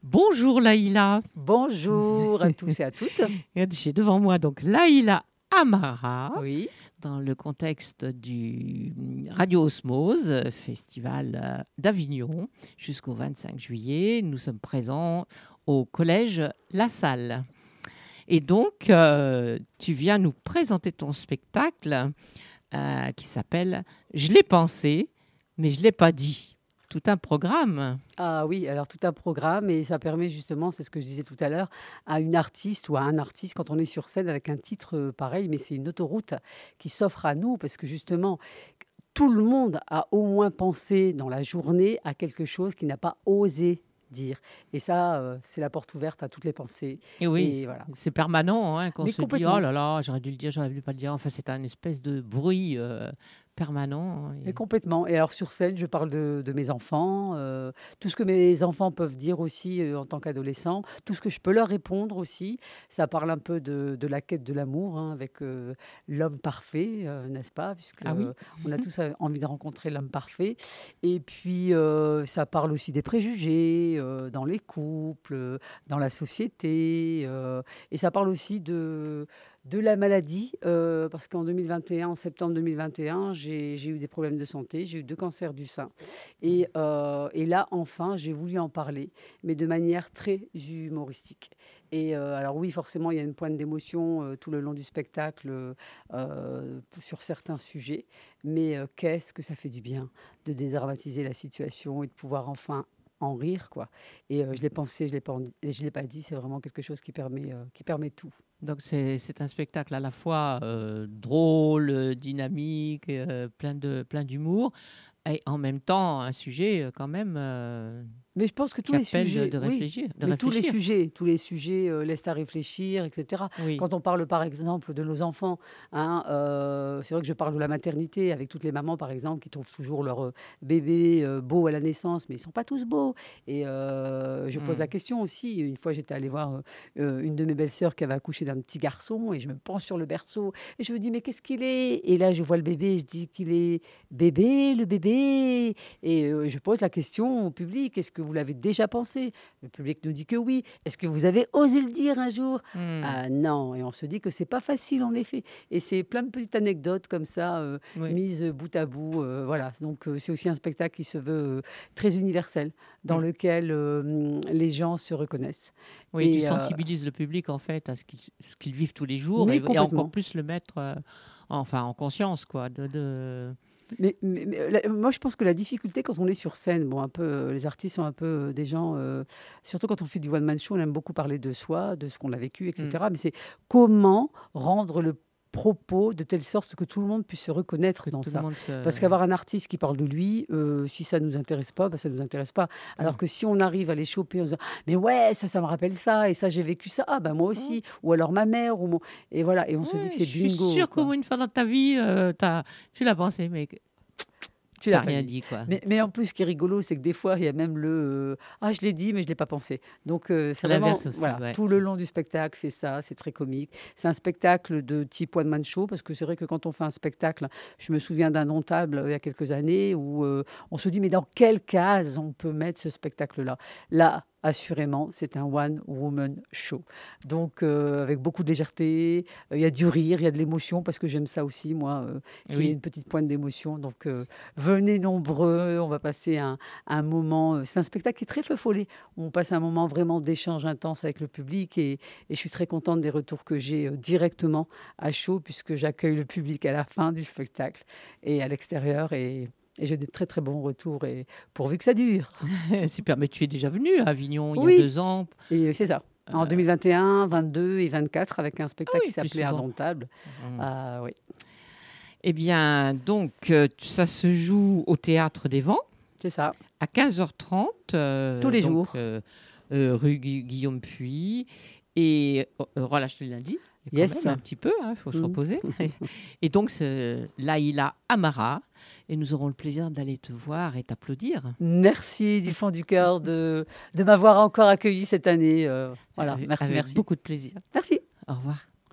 Bonjour Laïla. Bonjour à tous et à toutes. J'ai devant moi donc Laïla Amara, Oui. dans le contexte du Radio Osmose, festival d'Avignon, jusqu'au 25 juillet. Nous sommes présents au collège La Salle. Et donc, tu viens nous présenter ton spectacle qui s'appelle « Je l'ai pensé, mais je ne l'ai pas dit ». Tout un programme. Ah oui, alors tout un programme et ça permet justement, c'est ce que je disais tout à l'heure, à une artiste ou à un artiste quand on est sur scène avec un titre pareil, mais c'est une autoroute qui s'offre à nous parce que justement, tout le monde a au moins pensé dans la journée à quelque chose qu'il n'a pas osé dire. Et ça, c'est la porte ouverte à toutes les pensées. Et oui, Et voilà. c'est permanent quand on Mais se dit « complètement. Oh là là, j'aurais dû le dire, j'aurais dû pas le dire ». Enfin, c'est un espèce de bruit permanent. Mais complètement. Et alors sur scène, je parle de mes enfants, tout ce que mes enfants peuvent dire aussi en tant qu'adolescents, tout ce que je peux leur répondre aussi. Ça parle un peu de la quête de l'amour avec l'homme parfait, n'est-ce pas? Puisque Ah oui. on a tous envie de rencontrer l'homme parfait. Et puis ça parle aussi des préjugés dans les couples, dans la société. Et ça parle aussi de la maladie, parce qu'en 2021, en septembre 2021, j'ai eu des problèmes de santé, j'ai eu 2 cancers du sein. Et là, enfin, j'ai voulu en parler, mais de manière très humoristique. Et alors oui, forcément, il y a une pointe d'émotion tout le long du spectacle sur certains sujets, mais qu'est-ce que ça fait du bien de dédramatiser la situation et de pouvoir enfin en rire, quoi. Et je l'ai pensé, je l'ai pas dit, c'est vraiment quelque chose qui permet tout. Donc c'est un spectacle à la fois drôle, dynamique, plein d'humour, et en même temps un sujet quand même Mais je pense que tous qui les appelle sujets, de oui, réfléchir. mais tous les sujets laissent à réfléchir, etc. Oui. Quand on parle, par exemple, de nos enfants, hein, c'est vrai que je parle de la maternité avec toutes les mamans, par exemple, qui trouvent toujours leur bébé beau à la naissance, mais ils sont pas tous beaux. Et je pose la question aussi. Une fois, j'étais allée voir une de mes belles-sœurs qui avait accouché d'un petit garçon, et je me penche sur le berceau et je me dis mais qu'est-ce qu'il est? Et là, je vois le bébé, et je dis qu'il est bébé, le bébé. Et je pose la question au public, est-ce que vous l'avez déjà pensé? Le public nous dit que oui. Est-ce que vous avez osé le dire un jour? Ah non. Et on se dit que c'est pas facile en effet. Et c'est plein de petites anecdotes comme ça, Oui. mises bout à bout. Voilà. Donc c'est aussi un spectacle qui se veut très universel, dans lequel les gens se reconnaissent. Oui, Et, tu sensibilises le public en fait à ce qu'ils vivent tous les jours, mais et encore complètement. plus le mettre en conscience, quoi. Moi, je pense que la difficulté quand on est sur scène, bon, un peu, les artistes sont un peu des gens, surtout quand on fait du one-man show, on aime beaucoup parler de soi, de ce qu'on a vécu, etc. Mais c'est comment rendre le propos de telle sorte que tout le monde puisse se reconnaître Que dans tout le ça. monde se... Parce qu'avoir un artiste qui parle de lui, si ça ne nous intéresse pas, ça ne nous intéresse pas. Alors que si on arrive à les choper en disant mais ouais, ça me rappelle ça, et ça, j'ai vécu ça, ah ben moi aussi, ou alors ma mère, et voilà, et on se dit que c'est je suis bingo. sûre Quoi. qu'au moins une fois dans ta vie, tu l'as pensé, mais Tu t'as l'as pas rien dit. dit, quoi. Mais en plus, ce qui est rigolo, c'est que des fois, il y a même ah, je l'ai dit, mais je ne l'ai pas pensé. Donc, c'est vraiment, L'inverse aussi, voilà, ouais. tout le long du spectacle, c'est ça, c'est très comique. C'est un spectacle de type one-man show, parce que c'est vrai que quand on fait un spectacle, je me souviens d'Indomptable il y a quelques années, où on se dit, mais dans quelle case on peut mettre ce spectacle-là? Là, assurément, c'est un one-woman show. Donc, avec beaucoup de légèreté, il y a du rire, il y a de l'émotion, parce que j'aime ça aussi, moi, qu'il y ait une petite pointe d'émotion. Donc, venez nombreux, on va passer un moment. C'est un spectacle qui est très feu follet. On passe un moment vraiment d'échange intense avec le public, et je suis très contente des retours que j'ai directement à chaud, puisque j'accueille le public à la fin du spectacle et à l'extérieur. Et j'ai de très très bons retours, et pourvu que ça dure. Super, mais tu es déjà venu à Avignon il y a Oui, 2 ans. et c'est ça. En 2021, 22 et 24, avec un spectacle oui, qui s'appelait plus souvent. Indomptable. Oui. Eh bien, donc, ça se joue au Théâtre des Vents C'est ça. à 15h30. Tous les jours. Rue Guillaume Puy. Et relâche le lundi. Quand Yes. même, un petit peu, il faut se reposer. Et donc, c'est Laïla Amara. Et nous aurons le plaisir d'aller te voir et t'applaudir. Merci du fond du cœur de m'avoir encore accueilli cette année. Voilà, Avec merci. beaucoup de plaisir. Merci. Au revoir.